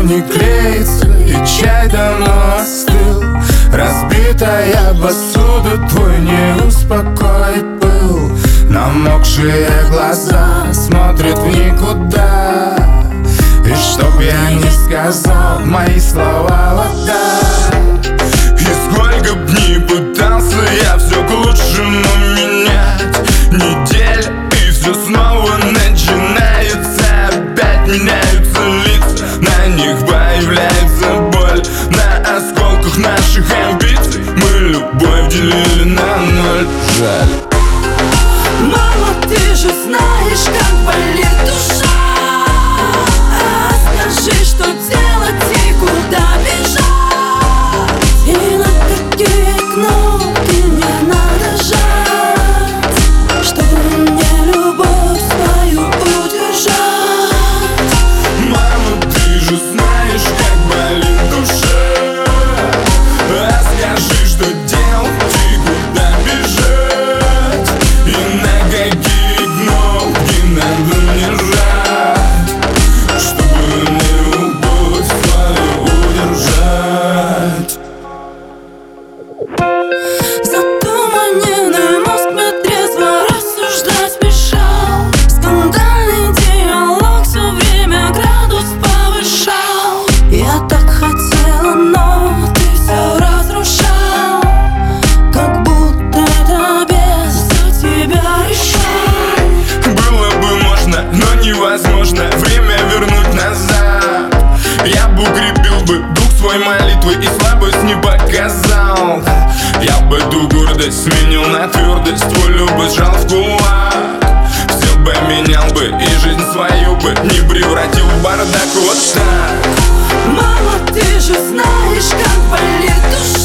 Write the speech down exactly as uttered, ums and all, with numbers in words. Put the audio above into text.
не клеится, и чай давно остыл. Разбитая посуда, твой не успокоит пыл. Намокшие глаза смотрят в никуда. И чтоб я не сказал, мои слова вода. И сколько б ни пытался я все к лучшему менять. Неделя, и все снова начинается. Опять меняются лица, на них появляется боль. На осколках наших амбиций мы любовь делили на ноль. Жаль. Мама, ты же знаешь, как болит душа. А скажи, что делать и куда бежать. И на какие кнопки мне надо жать, чтобы мне любовь свою удержать. Мама, ты же знаешь, как болит душа. А скажи, что делать и куда бежать. И на какие кнопки надо мне жать, чтобы мне любовь свою удержать. Затуманенный мозг мне трезво рассуждать мешал. Скандальный диалог все время градус повышал. Я так хотела, но ты все разрушал. Как будто это без тебя решал. Было бы можно, но невозможно время вернуть назад. Я бы укрепил бы дух свой молитвой и слабость не показал. Я бы эту гордость сменил на твердость, твой любовь сжал в кулак. Все бы менял бы и жизнь свою бы не превратил в бардак вот так. Мама, ты же знаешь, как болит душа.